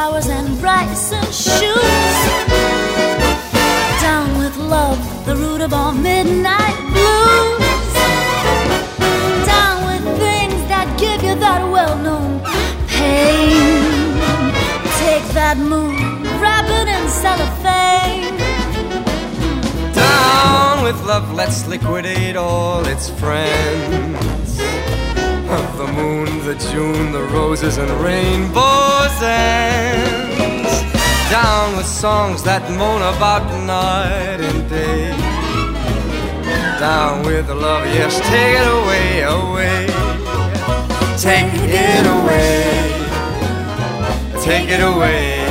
flowers and rice and shoes. Down with love, the root of all midnight blues. Down with things that give you that well-known pain. Take that moon, wrap it in cellophane. Down with love, let's liquidate all its friends. The moon, the June, the roses and rainbows ends. Down with songs that moan about night and day. Down with love, yes, take it away, away. Take it away. Take it away.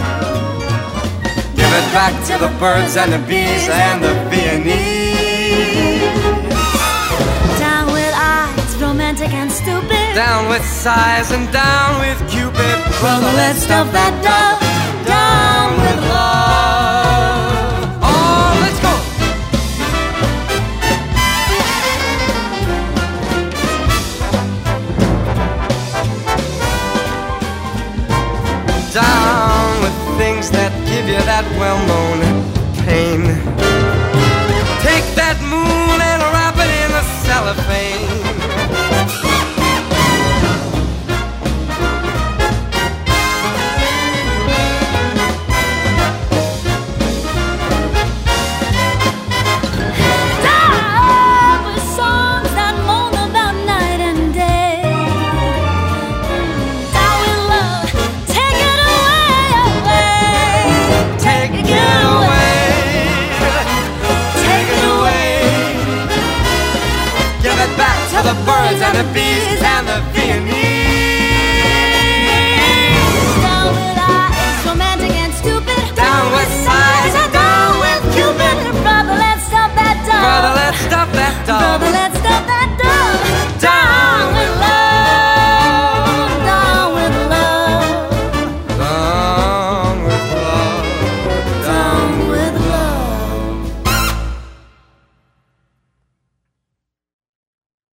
Give it back to the birds and the bees and the Viennese. Down with eyes, romantic and stupid. Down with sighs and down with Cupid. Brother, let's stuff that dove. Down with love. Oh, let's go. Down with things that give you that well-known pain. Take that moon and wrap it in the cellophane. down with songs that moan about night and day. Down with love, take it away, away. Take it away. Take it away. Give it back to the birds and the bees and the Viennese.